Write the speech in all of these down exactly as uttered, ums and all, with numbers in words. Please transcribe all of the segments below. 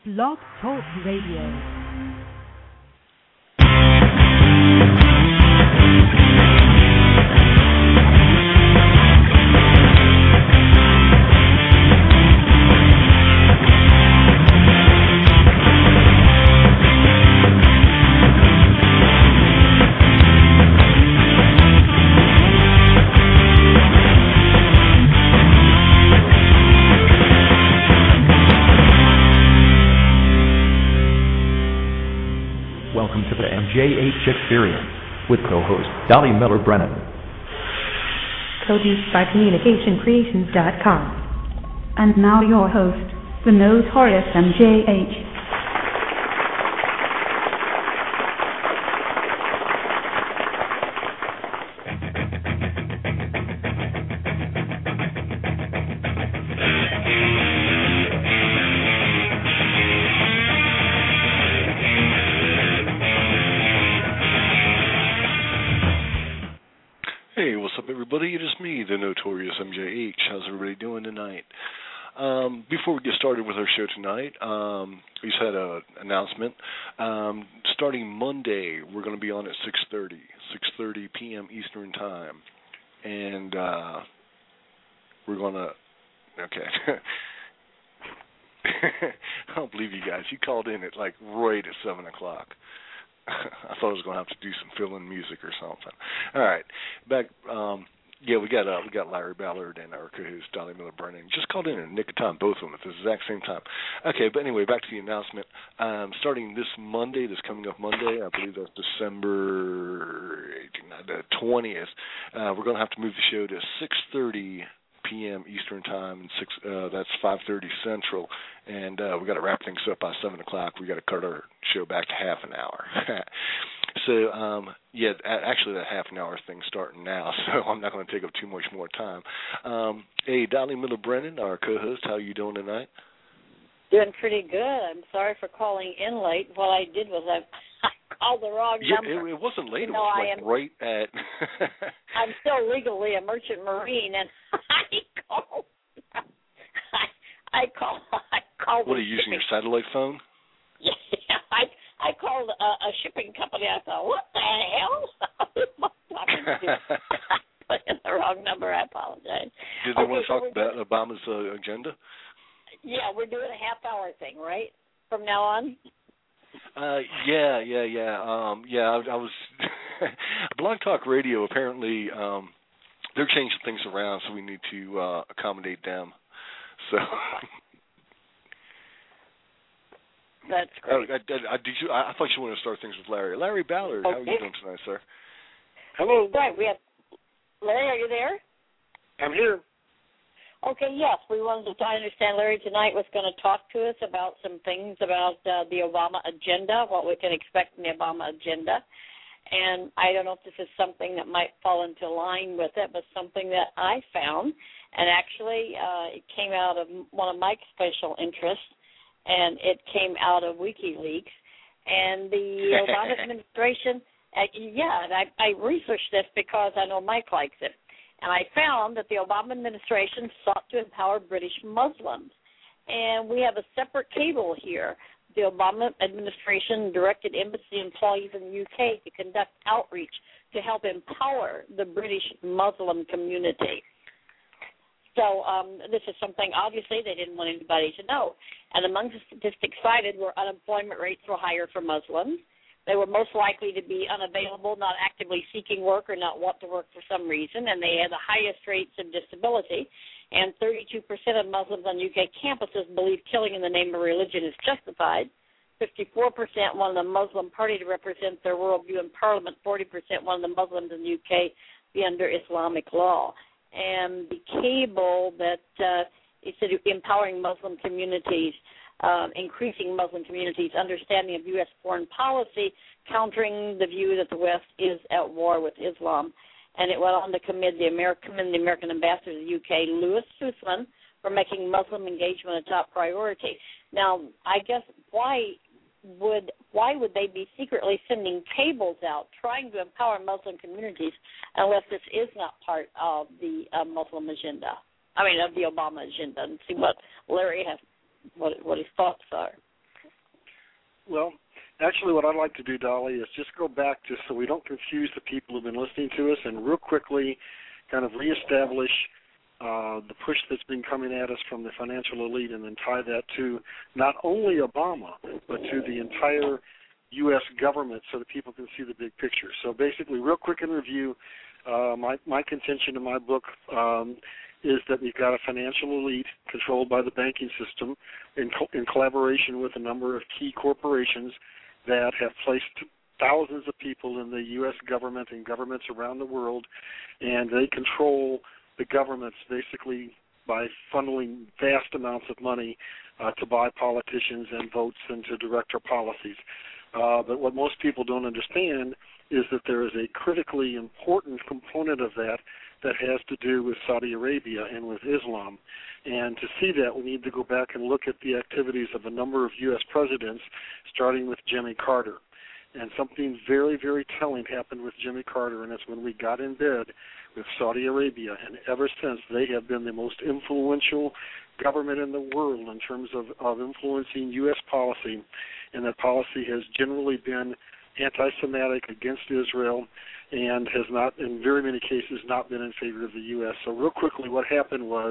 Blog Talk Radio. J H Experience with co-host Dolly Miller Brennan. Produced by Communication Creations dot com. And now your host, the notorious M J H. The notorious M J H. How's everybody doing tonight? Um, before we get started with our show tonight, um, we just had an announcement. Um, starting Monday, we're going to be on at six thirty, six thirty p.m. Eastern Time. And uh, we're going to... Okay. I don't believe you guys. You called in at like right at seven o'clock. I thought I was going to have to do some fill-in music or something. All right. Back... Um, Yeah, we got uh, we got Larry Ballard and our co-host Dolly Miller Brennan. Just called in in a nick of time, both of them at the exact same time. Okay, but anyway, back to the announcement. Um, starting this Monday, this coming up Monday, I believe that's December the twentieth, uh, we're going to have to move the show to six thirty p.m. Eastern Time, and six uh, that's five thirty Central, and uh, we got to wrap things up by seven o'clock. We got to cut our show back to half an hour. So, um, yeah, actually that half an hour thing's starting now, so I'm not going to take up too much more time. Um, hey, Dolly Miller Brennan, our co-host, how are you doing tonight? Doing pretty good. I'm sorry for calling in late. What I did was I, I called the wrong yeah, number. It, it wasn't late. You it know, was I like am, right at... I'm still legally a merchant marine, and I called... I, I called... I called what, are you using your satellite phone? Yeah, I... I called a, a shipping company. I thought, what the hell? Who am I talking to? I put in the wrong number. I apologize. Did they okay, want to so talk about doing, Obama's uh, agenda? Yeah, we're doing a half-hour thing, right, from now on? Uh, yeah, yeah, yeah. Um, yeah, I, I was... Blog Talk Radio, apparently, um, they're changing things around, so we need to uh, accommodate them. So... That's great. Oh, I, I, did you, I, I thought you wanted to start things with Larry. Larry Ballard, okay. How are you doing tonight, sir? Hello. Right, we have Larry. Are you there? I'm here. Okay. Yes, we wanted to understand. Larry tonight was going to talk to us about some things about uh, the Obama agenda, what we can expect from the Obama agenda, and I don't know if this is something that might fall into line with it, but something that I found, and actually uh, it came out of one of Mike's special interests. And it came out of WikiLeaks. And the Obama administration, uh, yeah, and I, I researched this because I know Mike likes it. And I found that the Obama administration sought to empower British Muslims. And we have a separate cable here. The Obama administration directed embassy employees in the U K to conduct outreach to help empower the British Muslim community. So um, this is something, obviously, they didn't want anybody to know. And among the statistics cited were unemployment rates were higher for Muslims. They were most likely to be unavailable, not actively seeking work, or not want to work for some reason. And they had the highest rates of disability. And thirty-two percent of Muslims on U K campuses believe killing in the name of religion is justified. fifty-four percent want the Muslim Party to represent their worldview in Parliament. forty percent want the Muslims in the U K be under Islamic law. And the cable that uh, it said empowering Muslim communities, uh, increasing Muslim communities' understanding of U S foreign policy, countering the view that the West is at war with Islam. And it went on to commend the American, the American ambassador to the U K, Louis Sussman, for making Muslim engagement a top priority. Now, I guess why would why would they be secretly sending cables out trying to empower Muslim communities unless this is not part of the uh, Muslim agenda? I mean, of the Obama agenda, and see what Larry has, what what his thoughts are. Well, actually what I'd like to do, Dolly, is just go back just so we don't confuse the people who've been listening to us and real quickly kind of reestablish uh, the push that's been coming at us from the financial elite and then tie that to not only Obama, but to the entire U S government so that people can see the big picture. So basically, real quick in review, uh, my, my contention in my book um, is that we've got a financial elite controlled by the banking system in, co- in collaboration with a number of key corporations that have placed thousands of people in the U S government and governments around the world, and they control the governments basically by funneling vast amounts of money uh, to buy politicians and votes and to direct our policies. Uh, but what most people don't understand is that there is a critically important component of that that has to do with Saudi Arabia and with Islam. And to see that, we need to go back and look at the activities of a number of U S presidents, starting with Jimmy Carter. And something very, very telling happened with Jimmy Carter, and it's when we got in bed with Saudi Arabia. And ever since, they have been the most influential government in the world in terms of, of influencing U S policy, and that policy has generally been anti-Semitic, against Israel, and has not, in very many cases, not been in favor of the U S. So real quickly, what happened was,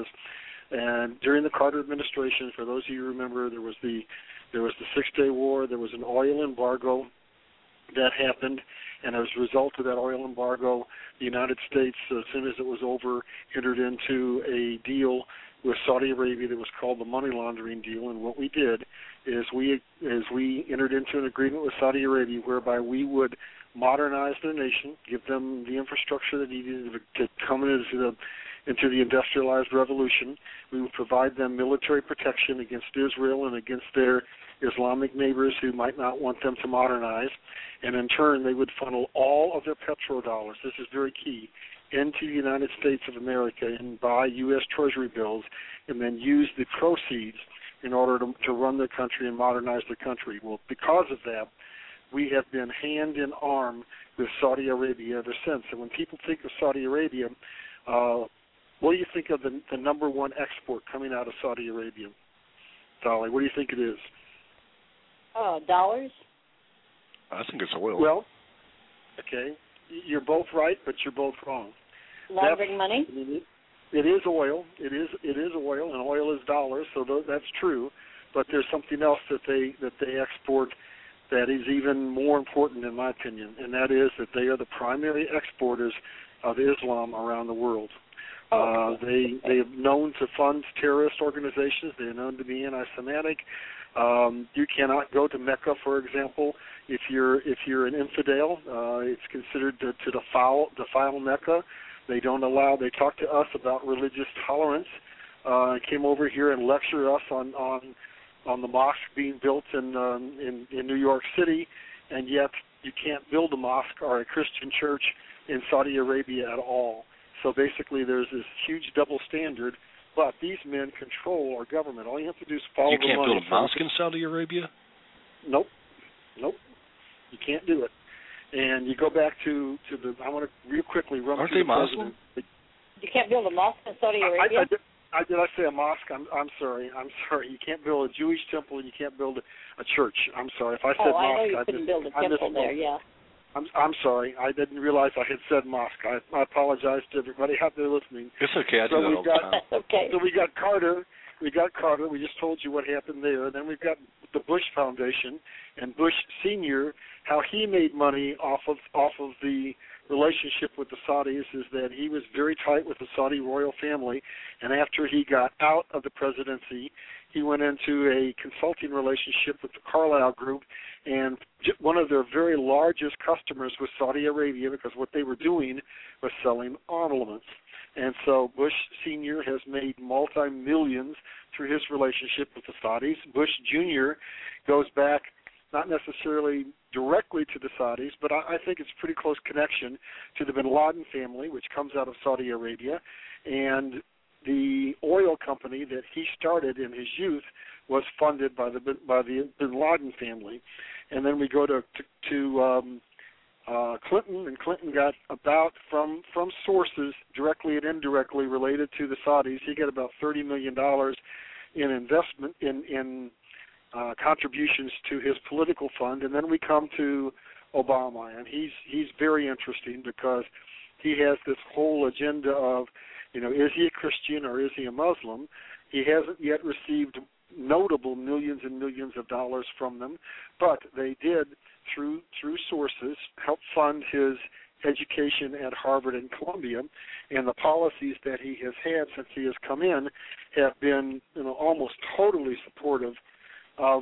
and during the Carter administration, for those of you who remember, there was the there was the Six-Day War, there was an oil embargo that happened, and as a result of that oil embargo, the United States, as soon as it was over, entered into a deal with Saudi Arabia that was called the money laundering deal. And what we did is we is we entered into an agreement with Saudi Arabia whereby we would modernize their nation, give them the infrastructure that needed to come into the into the industrialized revolution. We would provide them military protection against Israel and against their Islamic neighbors who might not want them to modernize. And in turn, they would funnel all of their petrodollars, this is very key, into the United States of America and buy U S Treasury bills and then use the proceeds in order to, to run their country and modernize their country. Well, because of that, we have been hand in arm with Saudi Arabia ever since. And when people think of Saudi Arabia, uh, what do you think of the, the number one export coming out of Saudi Arabia? Dolly, what do you think it is? Oh, dollars? I think it's oil. Well, okay, you're both right, but you're both wrong. Laundering money? I mean, it, it is oil. It is it is oil, and oil is dollars, so th- that's true. But there's something else that they that they export that is even more important, in my opinion, and that is that they are the primary exporters of Islam around the world. Uh, they they are known to fund terrorist organizations. They are known to be anti-Semitic. Um, you cannot go to Mecca, for example, if you're if you're an infidel. Uh, it's considered to, to defile defile Mecca. They don't allow. They talk to us about religious tolerance. Uh, came over here and lectured us on on, on the mosque being built in, um, in in New York City, and yet you can't build a mosque or a Christian church in Saudi Arabia at all. So basically, there's this huge double standard. But these men control our government. All you have to do is follow the money. You can't build a mosque in Saudi Arabia? Nope. Nope. You can't do it. And you go back to, to the, I want to real quickly run Aren't through they the Muslim? president. You can't build a mosque in Saudi Arabia? I, I, did, I, did I say a mosque? I'm, I'm sorry. I'm sorry. You can't build a Jewish temple and you can't build a, a church. I'm sorry. If I said oh, mosque, I know you I couldn't just, build a I temple there, yeah. I'm, I'm sorry. I didn't realize I had said mosque. I, I apologize to everybody out there listening. It's okay. I do so that all the got, time. That's okay. So we got Carter. We got Carter. We just told you what happened there. Then we've got the Bush Foundation and Bush Senior. How he made money off of off of the relationship with the Saudis is that he was very tight with the Saudi royal family, and after he got out of the presidency, he went into a consulting relationship with the Carlyle Group, and one of their very largest customers was Saudi Arabia because what they were doing was selling armaments. And so Bush Senior has made multi-millions through his relationship with the Saudis. Bush Junior goes back not necessarily directly to the Saudis, but I, I think it's a pretty close connection to the bin Laden family, which comes out of Saudi Arabia. And the oil company that he started in his youth was funded by the by the bin Laden family. And then we go to to, to um, uh, Clinton, and Clinton got about from from sources directly and indirectly related to the Saudis. He got about thirty million dollars in investment in in uh, contributions to his political fund, and then we come to Obama, and he's he's very interesting because he has this whole agenda of, you know, is he a Christian or is he a Muslim? He hasn't yet received notable millions and millions of dollars from them, but they did, through through sources, help fund his education at Harvard and Columbia, and the policies that he has had since he has come in have been, you know, almost totally supportive of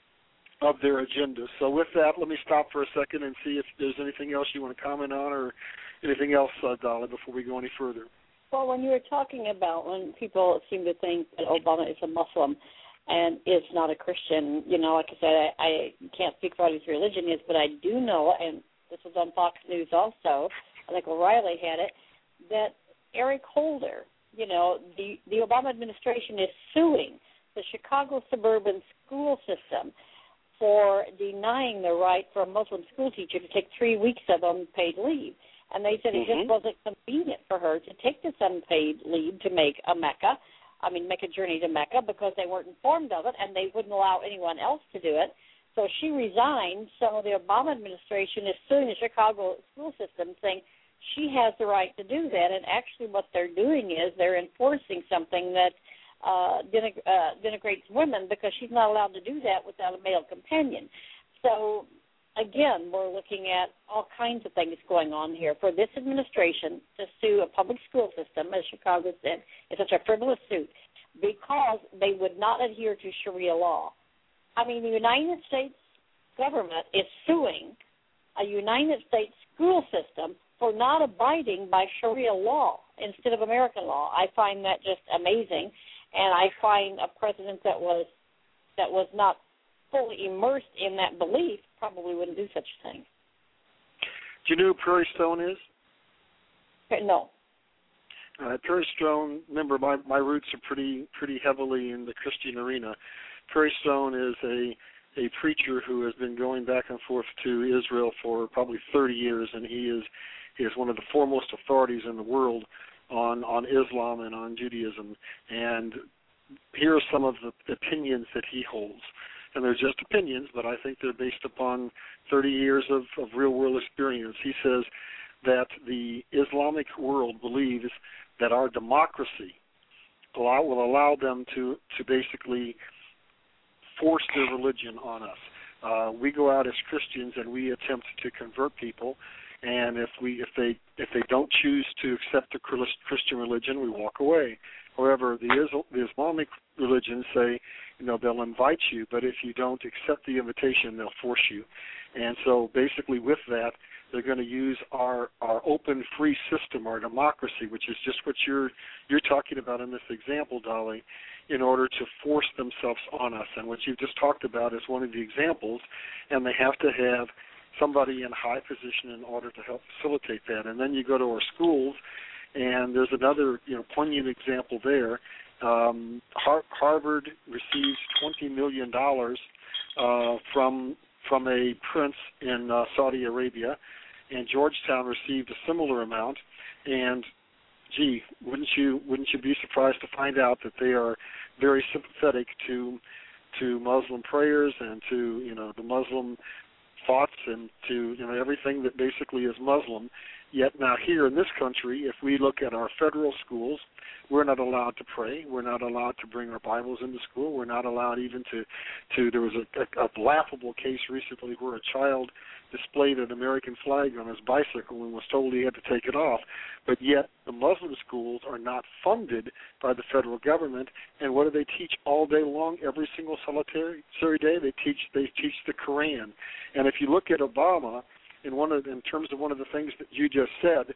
of their agenda. So with that, let me stop for a second and see if there's anything else you want to comment on or anything else, uh, Dolly, before we go any further. Well, when you were talking about when people seem to think that Obama is a Muslim and is not a Christian, you know, like I said, I, I can't speak for what his religion is, but I do know, and this was on Fox News also, I think O'Reilly had it, that Eric Holder, you know, the, the Obama administration is suing the Chicago suburban school system for denying the right for a Muslim school teacher to take three weeks of unpaid leave. And they said it mm-hmm. just wasn't convenient for her to take this unpaid leave to make a Mecca, I mean, make a journey to Mecca because they weren't informed of it and they wouldn't allow anyone else to do it. So she resigned. So the Obama administration is suing the Chicago school system saying she has the right to do that. And actually what they're doing is they're enforcing something that uh, deneg- uh, denigrates women because she's not allowed to do that without a male companion. So, again, we're looking at all kinds of things going on here. For this administration to sue a public school system, as Chicago said, is such a frivolous suit because they would not adhere to Sharia law. I mean, the United States government is suing a United States school system for not abiding by Sharia law instead of American law. I find that just amazing, and I find a president that was that was not fully immersed in that belief probably wouldn't do such a thing. Do you know who Prairie Stone is? No. Uh, Prairie Stone, remember, my, my roots are pretty pretty heavily in the Christian arena. Prairie Stone is a a preacher who has been going back and forth to Israel for probably thirty years, and he is he is one of the foremost authorities in the world on, on Islam and on Judaism. And here are some of the opinions that he holds. And they're just opinions, but I think they're based upon thirty years of, of real-world experience. He says that the Islamic world believes that our democracy allow, will allow them to, to basically force their religion on us. Uh, we go out as Christians and we attempt to convert people, and if we if they if they don't choose to accept the Christian religion, we walk away. However, the, Islam, the Islamic religions say, you know, they'll invite you, but if you don't accept the invitation, they'll force you. And so basically with that, they're going to use our, our open, free system, our democracy, which is just what you're you're talking about in this example, Dolly, in order to force themselves on us. And what you've just talked about is one of the examples, and they have to have somebody in high position in order to help facilitate that. And then you go to our schools, and there's another, you know, poignant example there. Um, Har- Harvard receives twenty million dollars uh, from from a prince in uh, Saudi Arabia, and Georgetown received a similar amount. And gee, wouldn't you wouldn't you be surprised to find out that they are very sympathetic to to Muslim prayers and to, you know, the Muslim thoughts and to, you know, everything that basically is Muslim. Yet now here in this country, if we look at our federal schools, we're not allowed to pray. We're not allowed to bring our Bibles into school. We're not allowed even to, to there was a, a, a laughable case recently where a child displayed an American flag on his bicycle and was told he had to take it off. But yet the Muslim schools are not funded by the federal government. And what do they teach all day long, every single solitary day? They teach they teach the Quran. And if you look at Obama, in one of in terms of one of the things that you just said,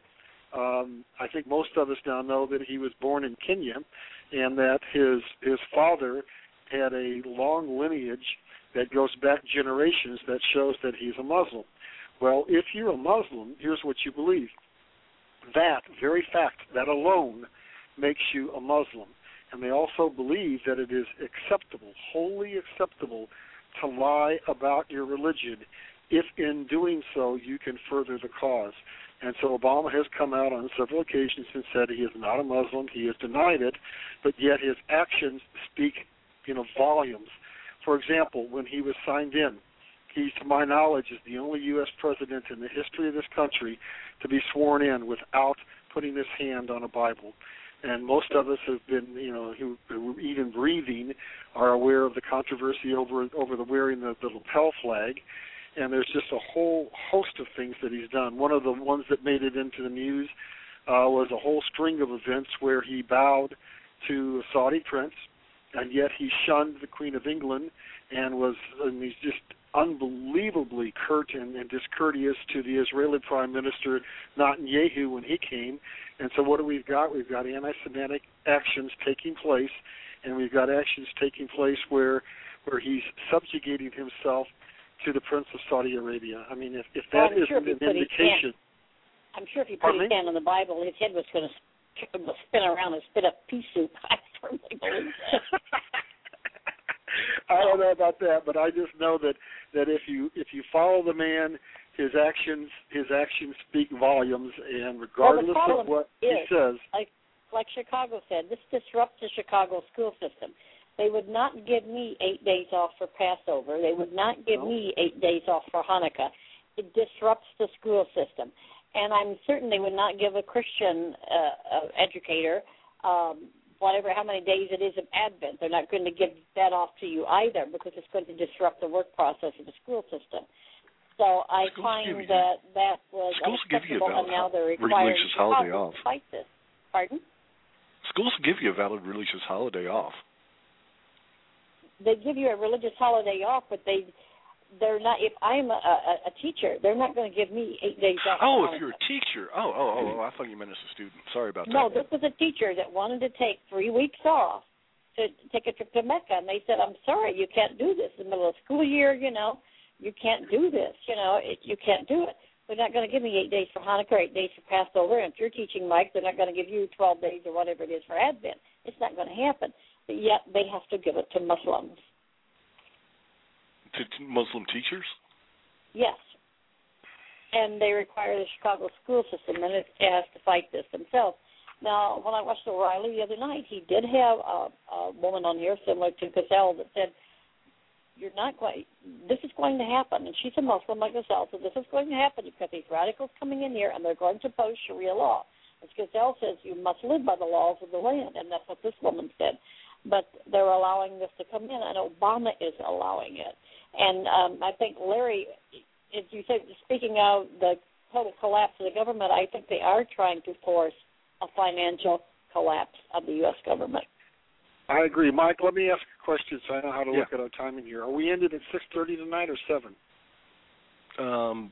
um, I think most of us now know that he was born in Kenya, and that his his father had a long lineage that goes back generations that shows that he's a Muslim. Well, if you're a Muslim, here's what you believe. That very fact, that alone, makes you a Muslim. And they also believe that it is acceptable, wholly acceptable, to lie about your religion if in doing so you can further the cause. And so Obama has come out on several occasions and said he is not a Muslim. He has denied it, but yet his actions speak, you know, volumes for example, when he was signed in, he, to my knowledge, is the only U S president in the history of this country to be sworn in without putting his hand on a Bible. And most of us have been, you know, who, who even breathing are aware of the controversy over over the wearing the, the lapel flag. And there's just a whole host of things that he's done. One of the ones that made it into the news uh, was a whole string of events where he bowed to a Saudi prince, and yet he shunned the Queen of England and was, and he's just unbelievably curt and, and discourteous to the Israeli Prime Minister Netanyahu when he came. And so what do we've got? We've got anti-Semitic actions taking place, and we've got actions taking place where where he's subjugating himself to the Prince of Saudi Arabia. I mean, if, if that well, isn't sure an indication... I'm sure if he put Pardon his me? hand on the Bible, his head was going to spin around and spit up pea soup. I firmly believe that. I don't know about that, but I just know that, that if you if you follow the man, his actions his actions speak volumes, and regardless well, of what is, he says, like like Chicago said, this disrupts the Chicago school system. They would not give me eight days off for Passover. They would not give no. me eight days off for Hanukkah. It disrupts the school system, and I'm certain they would not give a Christian uh, uh, educator. Um, whatever, how many days it is of Advent. They're not going to give that off to you either because it's going to disrupt the work process of the school system. So I Schools find you, that that was schools give you a unacceptable, and valid now they're requiring religious holiday Chicago off. to fight this. Pardon? Schools give you a valid religious holiday off. They give you a religious holiday off, but they they're not. If I'm a, a, a teacher, they're not going to give me eight days off. Oh, if you're a teacher. Oh, oh, oh, oh, I thought you meant as a student. Sorry about No, that. this was a teacher that wanted to take three weeks off to take a trip to Mecca, and they said, I'm sorry, you can't do this in the middle of school year, you know. You can't do this, you know. It, you can't do it. They're not going to give me eight days for Hanukkah or eight days for Passover, and if you're teaching Mike, they're not going to give you twelve days or whatever it is for Advent. It's not going to happen. But yet they have to give it to Muslims. To Muslim teachers? Yes. And they require the Chicago school system, and it has to fight this themselves. Now, when I watched O'Reilly the other night, he did have a, a woman on here similar to Gazelle that said, you're not going, this is going to happen. And she's a Muslim like Gazelle, so this is going to happen because these radicals coming in here, and they're going to impose Sharia law. As Gazelle says, you must live by the laws of the land, and that's what this woman said. But they're allowing this to come in, and Obama is allowing it. And um, I think, Larry, as you said, speaking of the total collapse of the government, I think they are trying to force a financial collapse of the U S government. I agree. Mike, let me ask a question so I know how to Yeah. look at our timing here. Are we ended at six thirty tonight or seven? Um,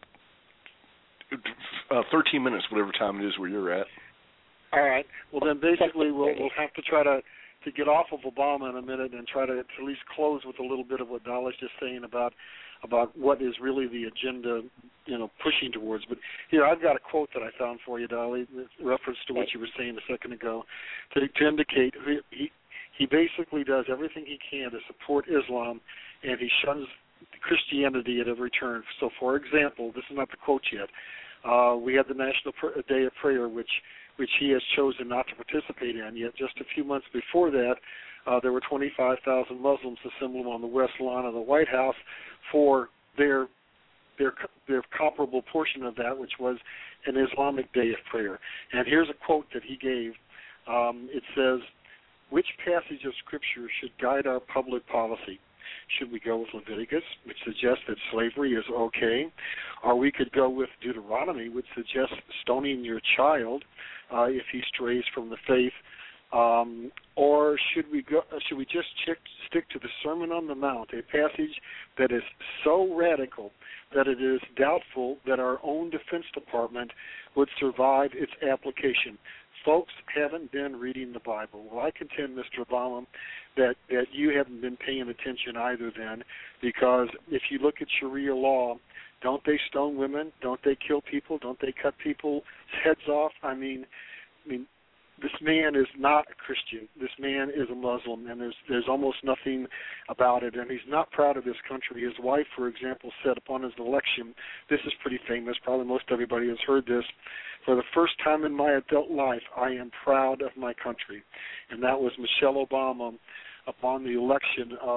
uh, thirteen minutes, whatever time it is where you're at. All right. Well, then basically we'll, we'll have to try to, to get off of Obama in a minute and try to at least close with a little bit of what Dolly's just saying about about what is really the agenda, you know, pushing towards. But here, I've got a quote that I found for you, Dolly, in reference to what you were saying a second ago, to, to indicate he he basically does everything he can to support Islam, and he shuns Christianity at every turn. So, for example, this is not the quote yet. Uh, we had the National Day of Prayer, which which he has chosen not to participate in. Yet just a few months before that, uh, there were twenty-five thousand Muslims assembled on the west lawn of the White House for their their their comparable portion of that, which was an Islamic Day of Prayer. And here's a quote that he gave. Um, it says, which passage of Scripture should guide our public policy? Should we go with Leviticus, which suggests that slavery is okay? Or we could go with Deuteronomy, which suggests stoning your child uh, if he strays from the faith. Um, or should we go? Should we just check, stick to the Sermon on the Mount, a passage that is so radical that it is doubtful that our own Defense Department would survive its application? Folks haven't been reading the Bible. Well, I contend, Mister Obama, that, that you haven't been paying attention either then, because if you look at Sharia law, don't they stone women? Don't they kill people? Don't they cut people's heads off? I mean, I mean, this man is not a Christian. This man is a Muslim, and there's there's almost nothing about it. And he's not proud of this country. His wife, for example, said upon his election, this is pretty famous, probably most everybody has heard this, for the first time in my adult life, I am proud of my country. And that was Michelle Obama upon the election of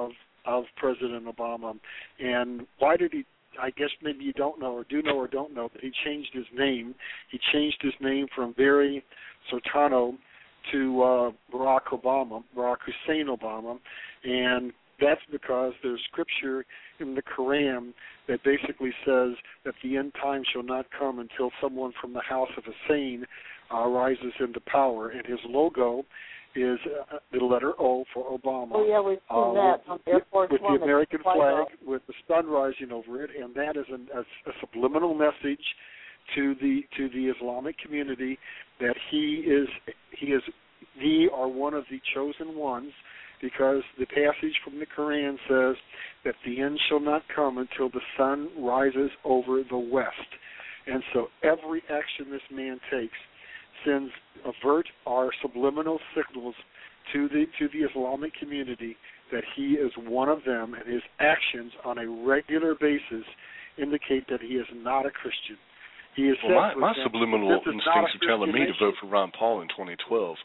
of President Obama. And why did he? I guess maybe you don't know or do know or don't know, but he changed his name. He changed his name from Barry Soetoro to uh, Barack Obama, Barack Hussein Obama, and that's because there's scripture in the Quran that basically says that the end time shall not come until someone from the house of Hussein uh, rises into power, and his logo is uh, the letter O for Obama. Oh, yeah, we've seen uh, that with, on Air Force with One. the American flag, off. with the sun rising over it, and that is an, a, a subliminal message to the to the Islamic community that he is he is the or one of the chosen ones, because the passage from the Quran says that the end shall not come until the sun rises over the west. And so every action this man takes sends avert or subliminal signals to the to the Islamic community that he is one of them, and his actions on a regular basis indicate that he is not a Christian. He is well, my, my them, subliminal instincts are telling me to vote for Ron Paul in twenty twelve.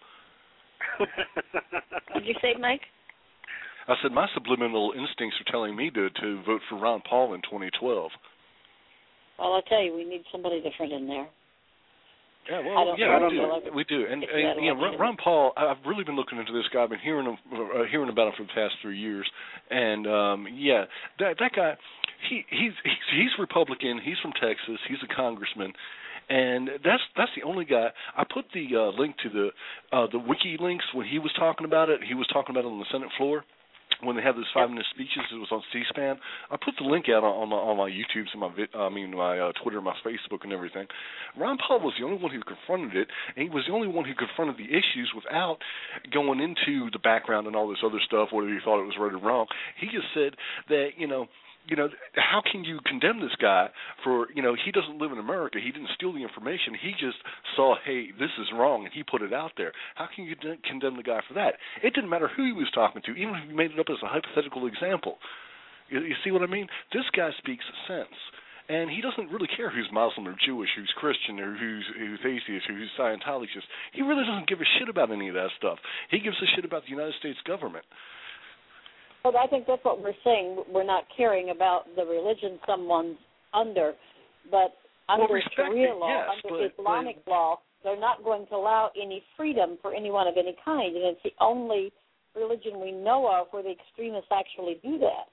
What did you say, Mike? I said my subliminal instincts are telling me to, to vote for Ron Paul in twenty twelve. Well, I'll tell you, we need somebody different in there. Yeah, well, yeah, we do. We do, and, and you know, Ron, Ron Paul. I've really been looking into this guy. I've been hearing him, uh, hearing about him for the past three years, and um, yeah, that that guy, he he's he's, he's Republican. He's from Texas. He's a congressman, and that's that's the only guy. I put the uh, link to the uh, the WikiLinks when he was talking about it. He was talking about it on the Senate floor when they had those five-minute speeches. It was on C-SPAN. I put the link out on, on my on my YouTubes and my I mean my uh, Twitter, my Facebook, and everything. Ron Paul was the only one who confronted it, and he was the only one who confronted the issues without going into the background and all this other stuff, whether he thought it was right or wrong. He just said that, you know, you know, how can you condemn this guy for, you know, he doesn't live in America. He didn't steal the information. He just saw, hey, this is wrong, and he put it out there. How can you condemn the guy for that? It didn't matter who he was talking to, even if he made it up as a hypothetical example. You, you see what I mean? This guy speaks sense. And he doesn't really care who's Muslim or Jewish, who's Christian or who's, who's atheist or who's Scientologist. He really doesn't give a shit about any of that stuff. He gives a shit about the United States government. Well, I think that's what we're saying. We're not caring about the religion someone's under, but under well, Sharia law, yes, under but, Islamic but, law, they're not going to allow any freedom for anyone of any kind, and it's the only religion we know of where the extremists actually do that.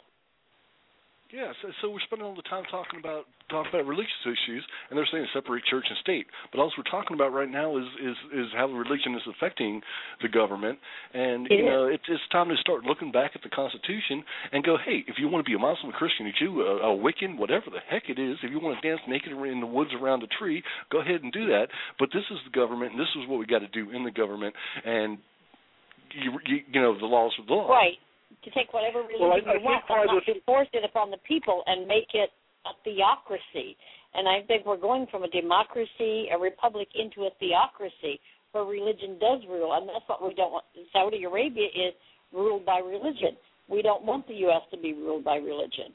Yeah, so, so we're spending all the time talking about talking about religious issues, and they're saying separate church and state. But all we're talking about right now is is, is how religion is affecting the government. And it you know, is. it's it's time to start looking back at the Constitution and go, hey, if you want to be a Muslim, a Christian, a Jew, a, a Wiccan, whatever the heck it is, if you want to dance naked in the woods around a tree, go ahead and do that. But this is the government, and this is what we got to do in the government. And you you, you know, the laws are the law. Right. To take whatever religion well, I, I you want, but not to force it upon the people and make it a theocracy. And I think we're going from a democracy, a republic, into a theocracy where religion does rule, and that's what we don't want. Saudi Arabia is ruled by religion. We don't want the U S to be ruled by religion.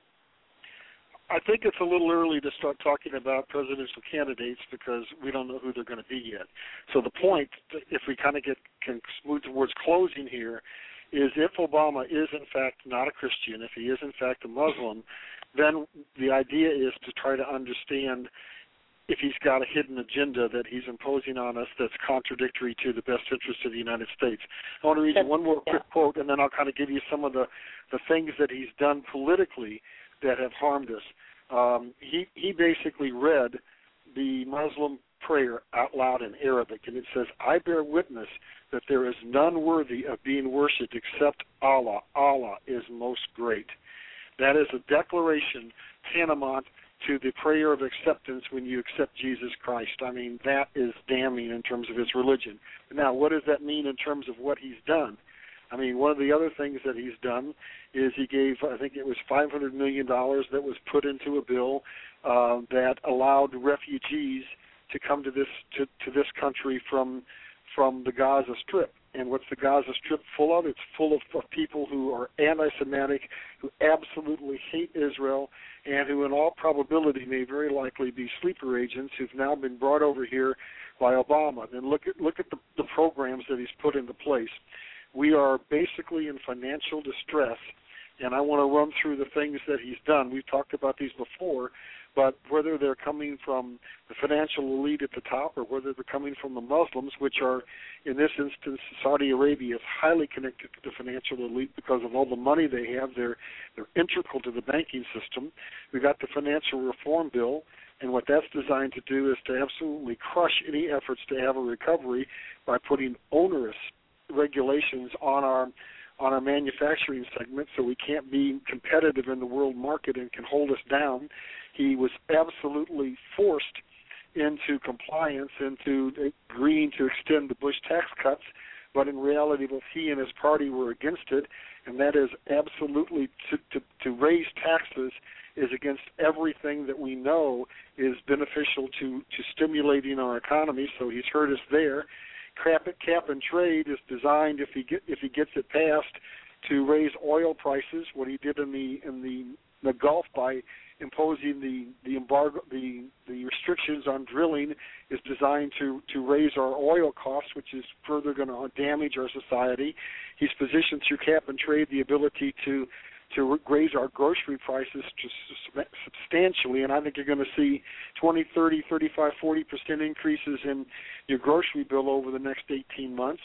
I think it's a little early to start talking about presidential candidates because we don't know who they're going to be yet. So the point, if we kind of get can move towards closing here, is if Obama is in fact not a Christian, if he is in fact a Muslim, then the idea is to try to understand if he's got a hidden agenda that he's imposing on us that's contradictory to the best interest of the United States. I want to read you one more quick quote, and then I'll kind of give you some of the, the things that he's done politically that have harmed us. Um, he, he basically read the Muslim prayer out loud in Arabic, and it says, I bear witness that there is none worthy of being worshipped except Allah. Allah is most great. That is a declaration tantamount to the prayer of acceptance when you accept Jesus Christ. I mean, that is damning in terms of his religion. Now, what does that mean in terms of what he's done? I mean, one of the other things that he's done is he gave, I think it was five hundred million dollars that was put into a bill uh, that allowed refugees to come to this to, to this country from from the Gaza Strip. And what's the Gaza Strip full of? It's full of, of people who are anti-Semitic, who absolutely hate Israel, and who in all probability may very likely be sleeper agents who've now been brought over here by Obama. Then look at look at the, the programs that he's put into place. We are basically in financial distress And I want to run through the things that he's done. We've talked about these before, but whether they're coming from the financial elite at the top or whether they're coming from the Muslims, which are, in this instance, Saudi Arabia is highly connected to the financial elite because of all the money they have. They're, they're integral to the banking system. We've got the financial reform bill, and what that's designed to do is to absolutely crush any efforts to have a recovery by putting onerous regulations on our on our manufacturing segment so we can't be competitive in the world market and can hold us down. He was absolutely forced into compliance, into agreeing to extend the Bush tax cuts, but in reality both he and his party were against it, and that is absolutely to, to, to raise taxes is against everything that we know is beneficial to, to stimulating our economy, so he's hurt us there. Cap, cap and trade is designed, if he get if he gets it passed, to raise oil prices. What he did in the in the, the Gulf by imposing the the embargo, the the restrictions on drilling, is designed to to raise our oil costs, which is further going to damage our society. He's positioned through cap and trade the ability to to raise our grocery prices substantially, and I think you're going to see twenty, thirty, thirty-five, forty percent increases in your grocery bill over the next eighteen months.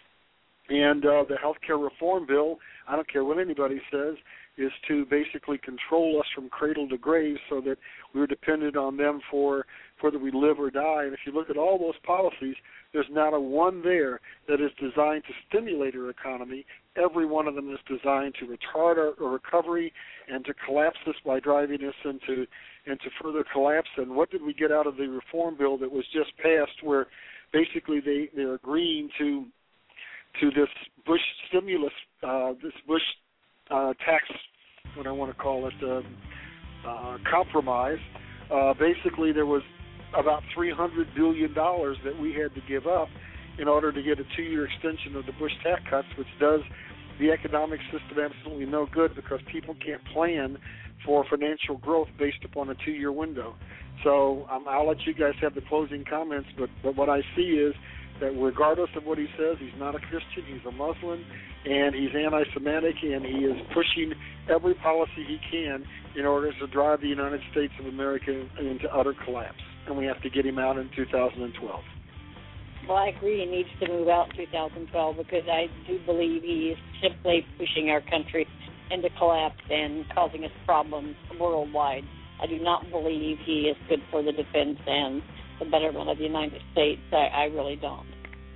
And uh, the health care reform bill, I don't care what anybody says, is to basically control us from cradle to grave so that we're dependent on them for whether we live or die. And if you look at all those policies, there's not a one there that is designed to stimulate our economy. Every one of them is designed to retard our, our recovery and to collapse us by driving us into into further collapse. And what did we get out of the reform bill that was just passed, where basically they, they're agreeing to to this Bush stimulus, uh, this Bush uh, tax, what I want to call it, uh, uh, compromise. Uh, basically, there was about three hundred billion dollars that we had to give up in order to get a two-year extension of the Bush tax cuts, which does the economic system absolutely no good because people can't plan for financial growth based upon a two-year window. So um, I'll let you guys have the closing comments, but, but what I see is that regardless of what he says, he's not a Christian, he's a Muslim, and he's anti-Semitic, and he is pushing every policy he can in order to drive the United States of America into utter collapse. And we have to get him out in two thousand twelve. Well, I agree he needs to move out in two thousand twelve because I do believe he is simply pushing our country into collapse and causing us problems worldwide. I do not believe he is good for the defense and the betterment of the United States. I, I really don't.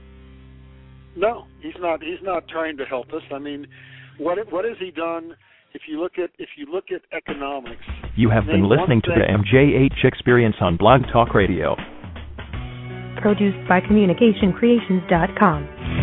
No, he's not. He's not trying to help us. I mean, what what has he done? If you look at if you look at economics, you have been listening to the M J H Experience on Blog Talk Radio, produced by communication creations dot com.